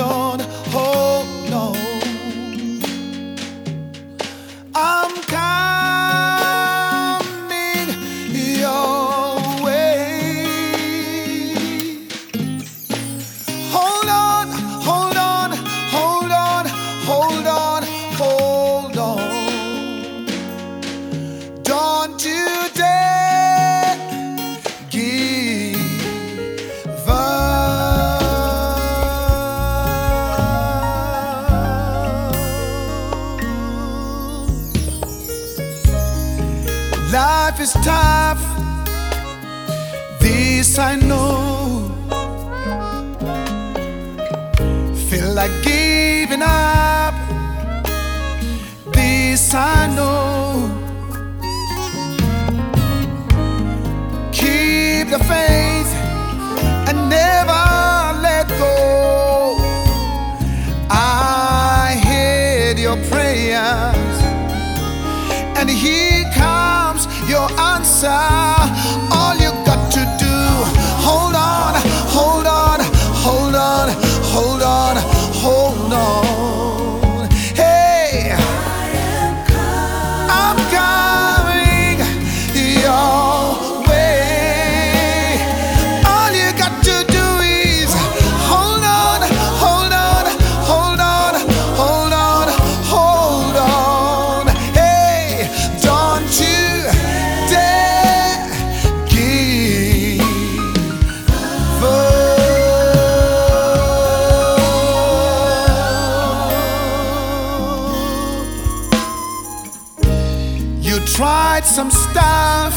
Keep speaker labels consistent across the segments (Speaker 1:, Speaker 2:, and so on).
Speaker 1: on, hold on. I'm coming your way. Hold on, hold on, hold on, hold on, hold on. Don't you dare give up. Life is tough, this I know. Feel like giving up, this I know. Keep the faith and never let go. I heard your prayers, and here comes your answer. All you got to do, hold on, hold on, hold on, hold on, hold on. Hey, I'm coming your way. All you got to do is hold on, hold on, hold on, hold on, hold on. Hey, don't you dare give up. You tried some stuff,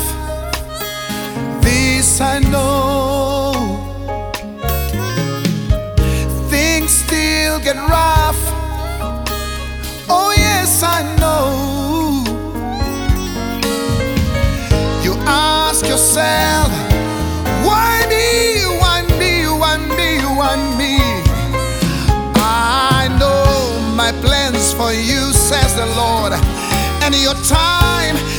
Speaker 1: this I know. Things still get rough, oh yes I know. You ask yourself, why me, why me, why me, why me? I know my plans for you, says the Lord, and your time